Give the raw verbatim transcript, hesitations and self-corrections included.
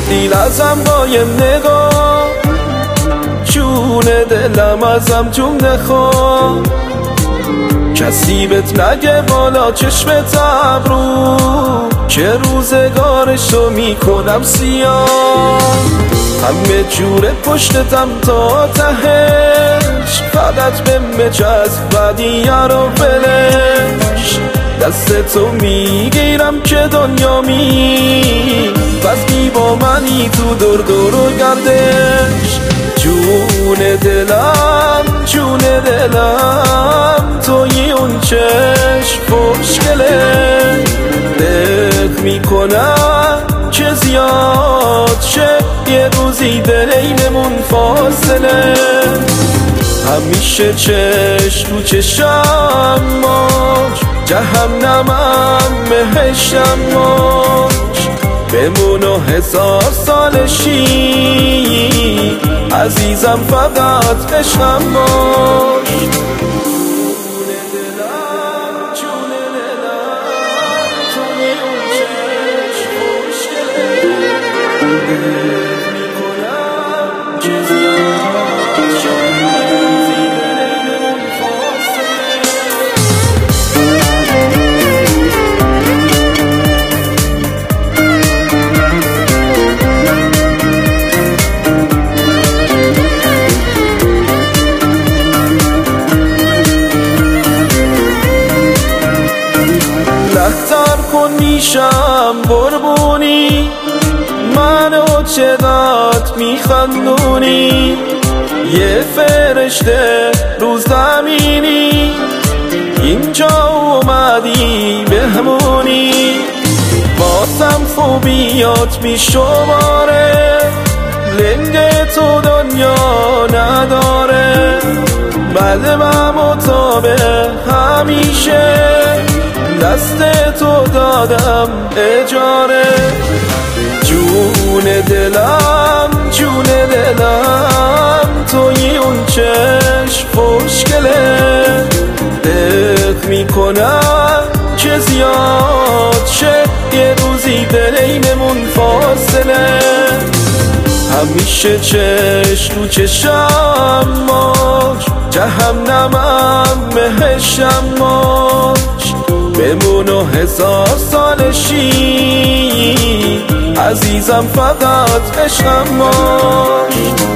گفتی ازم با یه نگاه، جون دلم ازم جون نخوا. کسی بهت نگه بالا چشمت ابرو که روزگارشو میکنم سیاه. همه جوره پشتتم تا تهش، فقط به مچسب بدیه رو ولش. دست تو میگیرم که دنیا می بس بی با منی تو دور دور و گردش. جون دلم جون دلم توی اون چشم خوشگله، دق میکنم که زیاد شه یه روزی بینمون فاصله. همیشه چشم تو چشم باش، جهنمم بهشتم باش. بمون و هزار سالشی عزیزم فقط عشقم باش. جون دلم جون دلم توی اون چشم خوشگله، میکنم که زیاد شد روزی بینمون فاصله. لحظر کن میشم بربونی، منو چقدر میخندونی. یه فرشته رو زمینی اینجا اومدی بهمونی. بازم خوبیات میشماره، لنگ تو دنیا نداره. قلبم و تا به همیشه دست تو دادم اجاره. جون دلم جون دلم توی اون چشم خوشگله، دق میکنم که زیاد شه یه روزی بینمون فاصله. همیشه چشم تو چشم باش، جهنمم بهشتم باش. بمون و هزار سالشی عزیزم فقط عشقم باش.